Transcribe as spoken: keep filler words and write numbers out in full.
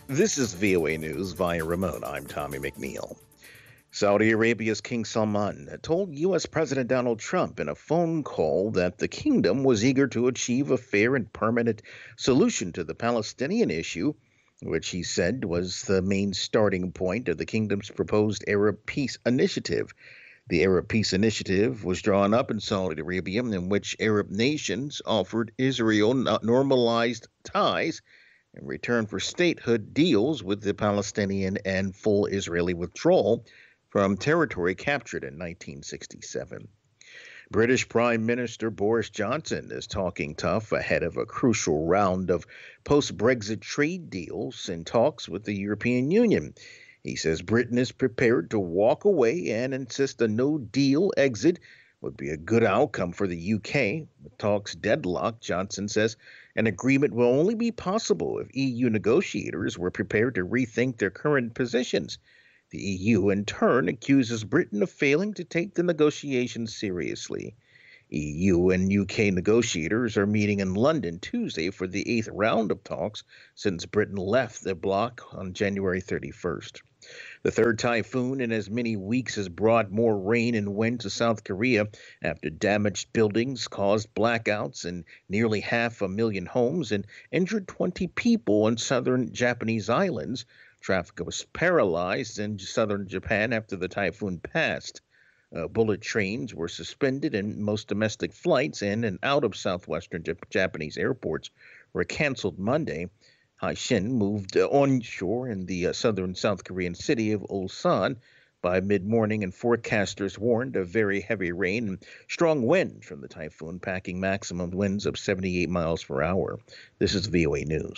This is V O A News via remote. I'm Tommy McNeil. Saudi Arabia's King Salman told U S. President Donald Trump in a phone call that the kingdom was eager to achieve a fair and permanent solution to the Palestinian issue, which he said was the main starting point of the kingdom's proposed Arab Peace Initiative. The Arab Peace Initiative was drawn up in Saudi Arabia, in which Arab nations offered Israel normalized ties in return for statehood deals with the Palestinian and full Israeli withdrawal from territory captured in nineteen sixty-seven. British Prime Minister Boris Johnson is talking tough ahead of a crucial round of post Brexit trade deals and talks with the European Union. He says Britain is prepared to walk away and insists a no deal exit would be a good outcome for the U K. With talks deadlocked, Johnson says an agreement will only be possible if E U negotiators were prepared to rethink their current positions. The E U, in turn, accuses Britain of failing to take the negotiations seriously. E U and U K negotiators are meeting in London Tuesday for the eighth round of talks since Britain left the bloc on January thirty-first. The third typhoon in as many weeks has brought more rain and wind to South Korea after damaged buildings caused blackouts in nearly half a million homes and injured twenty people on southern Japanese islands. Traffic was paralyzed in southern Japan after the typhoon passed. Uh, bullet trains were suspended and most domestic flights in and out of southwestern Jap- Japanese airports were canceled Monday. Haishin moved uh, onshore in the uh, southern South Korean city of Ulsan by mid-morning, and forecasters warned of very heavy rain and strong wind from the typhoon, packing maximum winds of seventy-eight miles per hour. This is V O A News.